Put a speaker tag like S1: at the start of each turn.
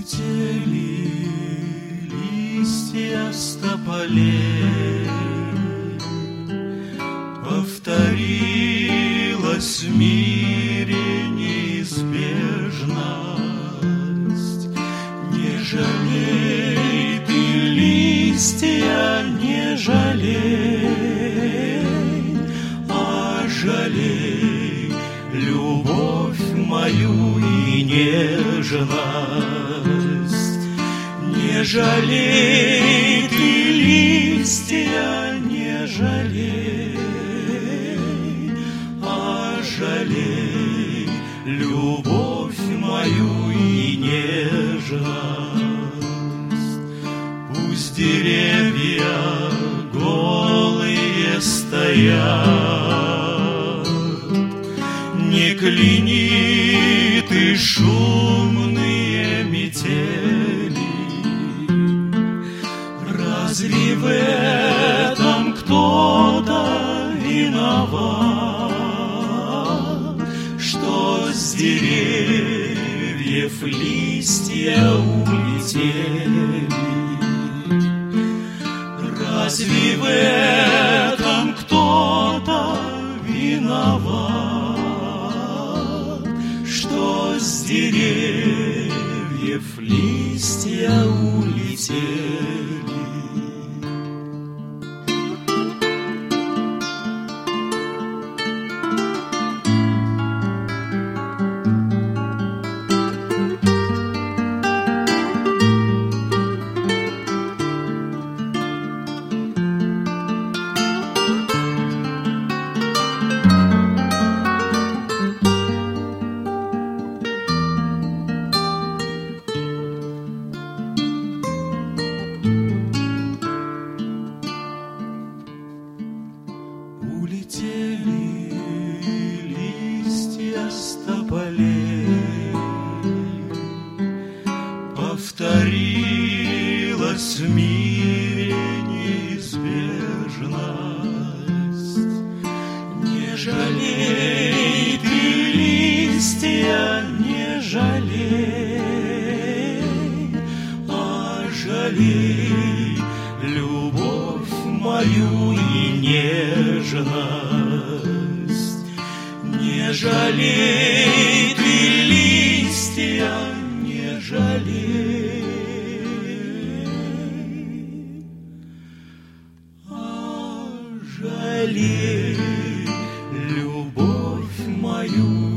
S1: Улетели листья с тополей, повторилась в мире неизбежность. Не жалей ты листья, не жалей, а жалей любовь мою и нежность. Не жалей ты листья, не жалей, а жалей любовь мою и нежность. Пусть деревья голые стоят, не кляни ты шумные метели. Разве в этом кто-то виноват, что с деревьев листья улетели? Разве в этом кто-то виноват, что с деревьев листья улетели? Улетели листья с тополей, повторилась в мире неизбежность. Не жалей ты листья, не жалей, а жалей любовь мою и нежность. Не жалей ты листья, не жалей, а жалей любовь мою